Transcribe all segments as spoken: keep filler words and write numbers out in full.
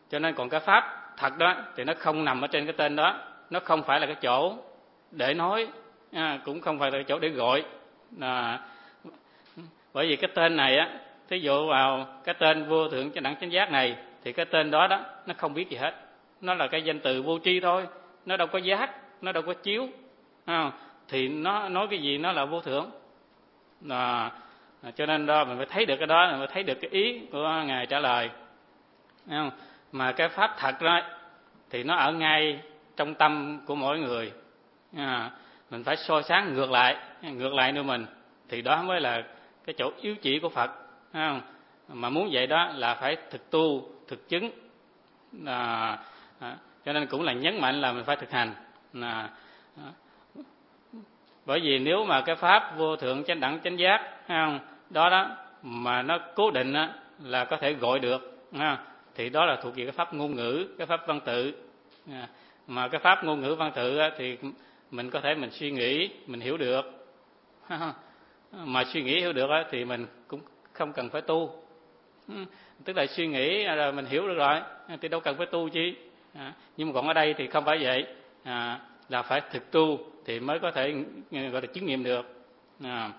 Cho nên còn cái pháp thật đó thì nó không nằm ở trên cái tên đó, nó không phải là cái chỗ để nói, à, cũng không phải là cái chỗ để gọi. À, bởi vì cái tên này á, thí dụ vào cái tên vô thượng chánh đẳng chánh giác này thì cái tên đó đó nó không biết gì hết, nó là cái danh từ vô tri thôi, nó đâu có giác, nó đâu có chiếu, à, thì nó nói cái gì nó là vô thượng. À, cho nên đó mình phải thấy được cái đó, mình phải thấy được cái ý của Ngài trả lời. À, mà cái pháp thật đó thì nó ở ngay trong tâm của mỗi người. À, mình phải soi sáng ngược lại, ngược lại nơi mình, thì đó mới là cái chỗ yếu chỉ của Phật. À, mà muốn vậy đó là phải thực tu, thực chứng. À, à, cho nên cũng là nhấn mạnh là mình phải thực hành. À, à, bởi vì nếu mà cái pháp vô thượng chánh đẳng chánh giác không, đó đó mà nó cố định á, là có thể gọi được, à, thì đó là thuộc về cái pháp ngôn ngữ, cái pháp văn tự. À, mà cái pháp ngôn ngữ văn tự á, thì mình có thể mình suy nghĩ, mình hiểu được. Mà suy nghĩ hiểu được á, thì mình cũng không cần phải tu. Tức là suy nghĩ rồi mình hiểu được rồi thì đâu cần phải tu chi. À, nhưng mà còn ở đây thì không phải vậy. À, là phải thực tu thì mới có thể gọi là chứng nghiệm được. À,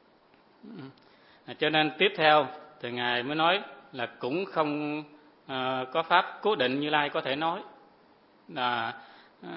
cho nên tiếp theo thì Ngài mới nói là cũng không à, có pháp cố định Như Lai có thể nói. À, à,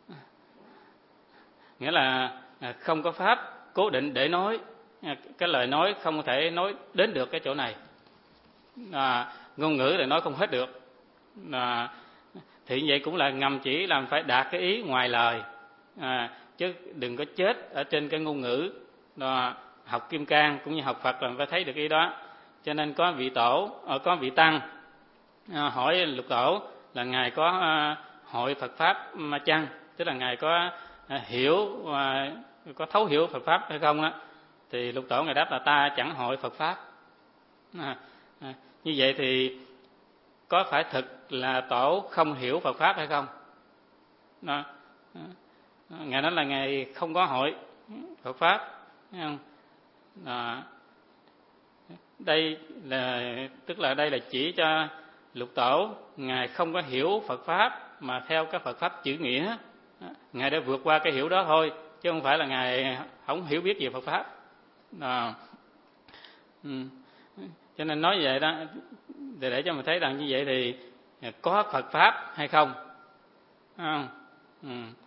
nghĩa là không có pháp cố định để nói, cái lời nói không thể nói đến được cái chỗ này. À, ngôn ngữ thì nói không hết được. À, thì vậy cũng là ngầm chỉ làm phải đạt cái ý ngoài lời. À, chứ đừng có chết ở trên cái ngôn ngữ. À, học Kim Cang cũng như học Phật là phải thấy được ý đó. Cho nên có vị tổ, có vị tăng à, hỏi Lục Tổ là Ngài có à, hội Phật Pháp mà chăng? Tức là Ngài có à, hiểu, à, có thấu hiểu Phật Pháp hay không á? Thì Lục Tổ Ngài đáp là ta chẳng hội Phật Pháp. À, à, như vậy thì có phải thực là Tổ không hiểu Phật Pháp hay không? Đó. Ngài nói là Ngài không có hội Phật Pháp, thấy không? Đó. Đây là tức là đây là chỉ cho Lục Tổ Ngài không có hiểu Phật Pháp mà theo cái Phật Pháp chữ nghĩa. Ngài đã vượt qua cái hiểu đó thôi, chứ không phải là Ngài không hiểu biết về Phật Pháp. Đó. Ừ. Cho nên nói vậy đó để, để cho mình thấy rằng như vậy thì có Phật Pháp hay không? Không? Ừ.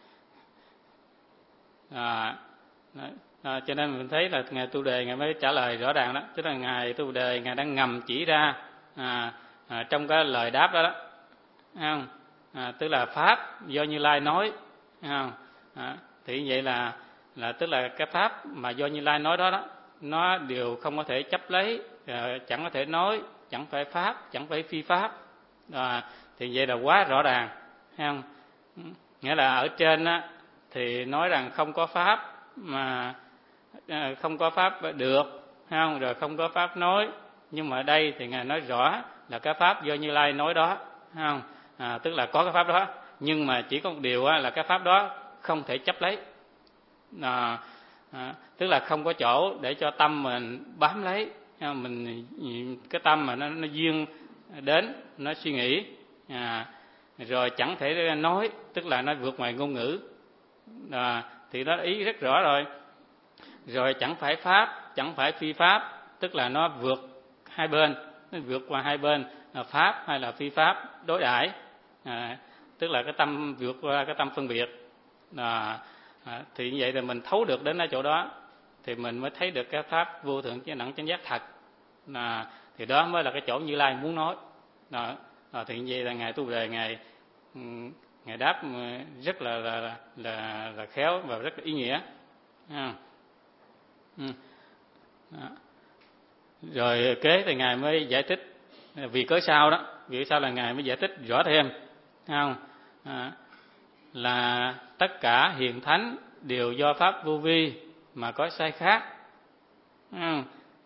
À, à, cho nên mình thấy là Ngài Tu Đề Ngài mới trả lời rõ ràng đó. Tức là Ngài Tu Đề Ngài đang ngầm chỉ ra à, à, trong cái lời đáp đó, đó. Không? À, tức là Pháp do Như Lai nói. Không? À, thì vậy là là tức là cái Pháp mà do Như Lai nói đó, đó nó đều không có thể chấp lấy, à, chẳng có thể nói, chẳng phải Pháp, chẳng phải phi Pháp. À, thì vậy là quá rõ ràng. Không? Nghĩa là ở trên á, thì nói rằng không có Pháp mà à, không có Pháp được, không? Rồi không có Pháp nói. Nhưng mà ở đây thì Ngài nói rõ là cái Pháp do Như Lai nói đó, không? À, tức là có cái Pháp đó, nhưng mà chỉ có một điều á, là cái Pháp đó không thể chấp lấy. À, à, tức là không có chỗ để cho tâm mình bám lấy, mình cái tâm mà nó, nó duyên đến, nó suy nghĩ, à, rồi chẳng thể nói, tức là nó vượt ngoài ngôn ngữ. À, thì đó ý rất rõ rồi. Rồi chẳng phải Pháp, chẳng phải phi Pháp, tức là nó vượt hai bên, nó vượt qua hai bên, là Pháp hay là phi Pháp đối đãi. À, tức là cái tâm vượt qua cái tâm phân biệt. À, à, thì như vậy thì mình thấu được đến ở chỗ đó thì mình mới thấy được cái Pháp vô thượng chánh đẳng chánh giác thật. À, thì đó mới là cái chỗ Như Lai muốn nói. À, à, thì như vậy là Ngài Tu Đề Ngài Ngài đáp rất là là là, là khéo và rất là ý nghĩa. À. Ừ. À. Rồi kế thì Ngài mới giải thích vì cớ sao đó, vì cớ sao là Ngài mới giải thích rõ thêm, không? À, là tất cả hiền thánh đều do pháp vô vi mà có sai khác. À,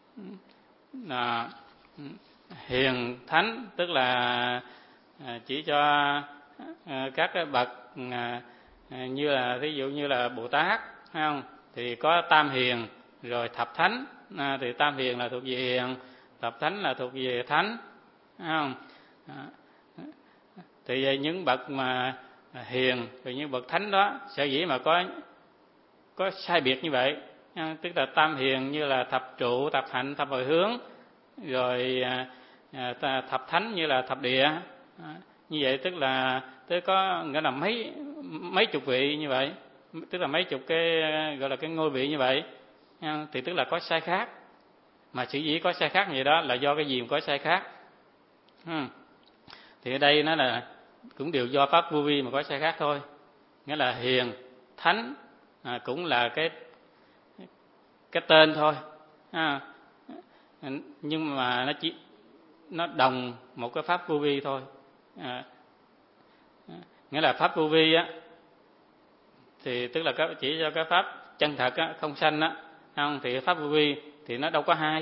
à, hiền thánh tức là chỉ cho các cái bậc như là ví dụ như là Bồ Tát, không? Thì có tam hiền, rồi thập thánh, à, thì tam hiền là thuộc về hiền, thập thánh là thuộc về thánh, không? À, Thì những bậc mà hiền rồi những bậc thánh đó sở dĩ mà có có sai biệt như vậy, tức là tam hiền như là thập trụ, thập hạnh, thập hồi hướng, rồi thập thánh như là thập địa. Như vậy tức là tới có nghĩa là mấy mấy chục vị như vậy, tức là mấy chục cái gọi là cái ngôi vị như vậy, thì tức là có sai khác. Mà sở dĩ có sai khác như vậy đó là do cái gì mà có sai khác. Thì ở đây nó là cũng đều do pháp vô vi mà có sai khác thôi. Nghĩa là hiền, thánh à, cũng là cái cái tên thôi, à, nhưng mà nó chỉ nó đồng một cái pháp vô vi thôi. À, nghĩa là pháp vô vi á thì tức là chỉ cho cái pháp chân thật á, không sanh á, không thì pháp vô vi thì nó đâu có hai.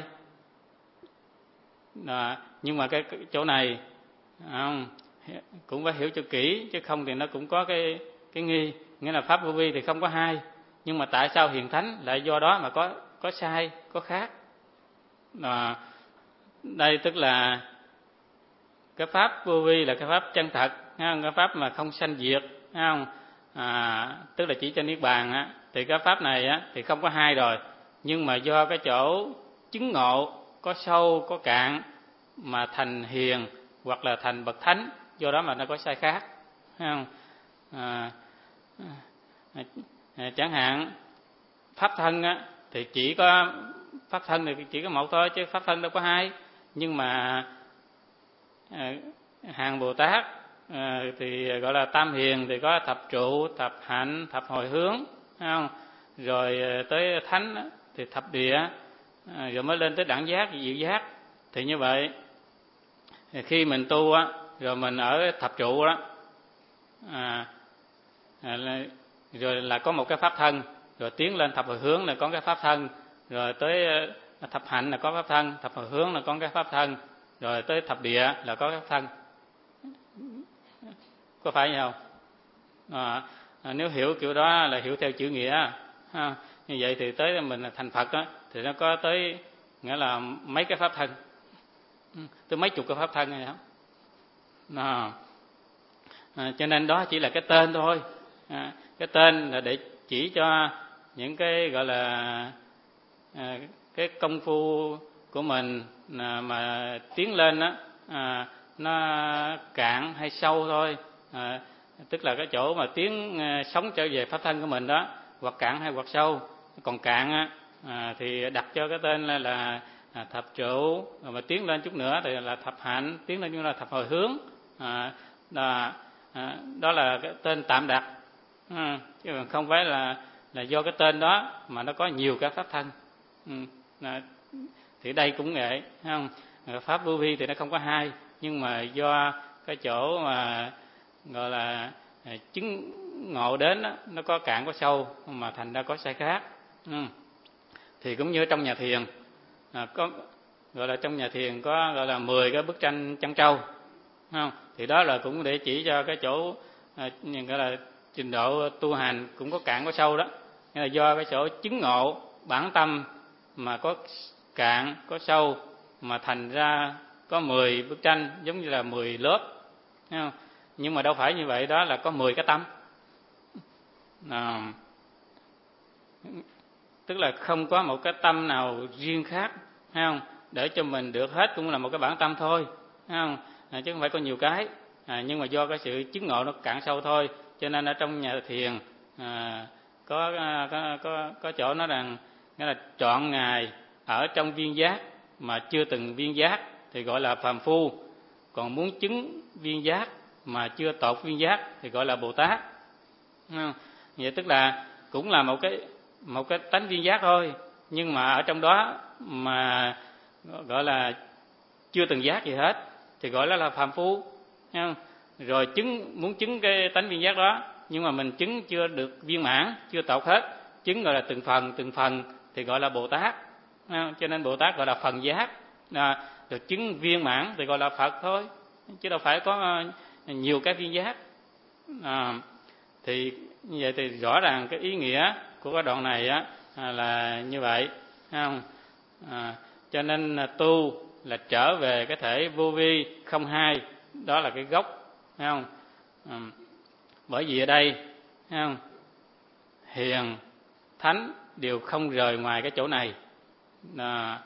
À, nhưng mà cái, cái chỗ này không, cũng phải hiểu cho kỹ, chứ không thì nó cũng có cái cái nghi. Nghĩa là pháp vô vi thì không có hai, nhưng mà tại sao hiền thánh lại do đó mà có có sai, có khác. À, đây tức là cái pháp vô vi là cái pháp chân thật, cái pháp mà không sanh diệt, không? À, tức là chỉ cho niết bàn á, thì cái pháp này á thì không có hai rồi, nhưng mà do cái chỗ chứng ngộ có sâu có cạn mà thành hiền hoặc là thành bậc thánh, do đó mà nó có sai khác, không? À, à, chẳng hạn pháp thân á thì chỉ có pháp thân thì chỉ có một thôi, chứ pháp thân đâu có hai. Nhưng mà à, hàng Bồ Tát à, thì gọi là tam hiền thì có thập trụ, thập hạnh, thập hồi hướng, không? Rồi tới thánh thì thập địa, à, rồi mới lên tới đẳng giác, diệu giác. Thì như vậy thì khi mình tu á, rồi mình ở thập trụ đó, à, à, rồi là có một cái pháp thân, rồi tiến lên thập hồi hướng là có cái pháp thân, rồi tới thập hạnh là có pháp thân, thập hồi hướng là có cái pháp thân, rồi tới thập địa là có cái pháp thân. Có phải vậy không? À, à, nếu hiểu kiểu đó là hiểu theo chữ nghĩa, ha. Như vậy thì tới mình là thành Phật đó, thì nó có tới nghĩa là mấy cái pháp thân, tới mấy chục cái pháp thân này đó. À, à, cho nên đó chỉ là cái tên thôi. À, cái tên là để chỉ cho những cái gọi là à, cái công phu của mình à, mà tiến lên đó, à, nó cạn hay sâu thôi. À, tức là cái chỗ mà tiến à, sống trở về pháp thân của mình đó, hoặc cạn hay hoặc sâu. Còn cạn á, à, thì đặt cho cái tên là, là à, thập trụ, rồi mà tiến lên chút nữa thì là thập hạnh, tiến lên chút nữa là thập hồi hướng. À, đó, à, đó là cái tên tạm đặt, à, chứ không phải là là do cái tên đó mà nó có nhiều các pháp thân. Ừ, à, thì đây cũng vậy, không? Pháp vô vi thì nó không có hai, nhưng mà do cái chỗ mà gọi là chứng ngộ đến đó, nó có cạn có sâu mà thành ra có sai khác. Ừ. Thì cũng như trong nhà thiền, à, có gọi là trong nhà thiền có gọi là mười cái bức tranh trăng trâu, không? Thì đó là cũng để chỉ cho cái chỗ à, gọi là trình độ tu hành cũng có cạn có sâu đó. Nghĩa là do cái chỗ chứng ngộ bản tâm mà có cạn có sâu mà thành ra có mười bức tranh, giống như là mười lớp, không? Nhưng mà đâu phải như vậy, đó là có mười cái tâm, à, tức là không có một cái tâm nào riêng khác, thấy không? Để cho mình được hết cũng là một cái bản tâm thôi, thấy không? À, chứ không phải có nhiều cái, à, nhưng mà do cái sự chứng ngộ nó cạn sâu thôi. Cho nên ở trong nhà thiền à, có, có có có chỗ nói rằng nghĩa là trọn ngày ở trong viên giác mà chưa từng viên giác thì gọi là phàm phu, còn muốn chứng viên giác mà chưa tột viên giác thì gọi là Bồ Tát. Vậy tức là cũng là một cái một cái tánh viên giác thôi, nhưng mà ở trong đó mà gọi là chưa từng giác gì hết thì gọi là là phàm phu, không? Rồi chứng muốn chứng cái tánh viên giác đó, nhưng mà mình chứng chưa được viên mãn, chưa tột hết, chứng gọi là từng phần từng phần thì gọi là Bồ Tát. Không? Cho nên Bồ Tát gọi là phần giác, à, được chứng viên mãn thì gọi là Phật thôi, chứ đâu phải có nhiều cái viên giác. À, thì như vậy thì rõ ràng cái ý nghĩa của cái đoạn này á là như vậy, không? À, cho nên là tu là trở về cái thể vô vi không hai, đó là cái gốc thấy không? À, bởi vì ở đây thấy không? Hiền, thánh đều không rời ngoài cái chỗ này. À,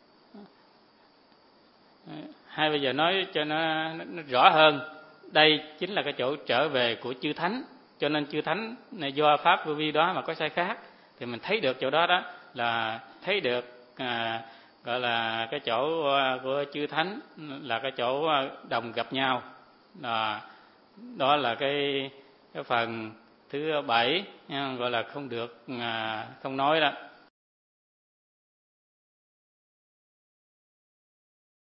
hay bây giờ nói cho nó, nó rõ hơn, đây chính là cái chỗ trở về của chư thánh, cho nên chư thánh này do pháp vô vi đó mà có sai khác, thì mình thấy được chỗ đó đó là thấy được à, gọi là cái chỗ của chư thánh là cái chỗ đồng gặp nhau. À, đó là cái cái phần thứ bảy, gọi là không được à, không nói đó.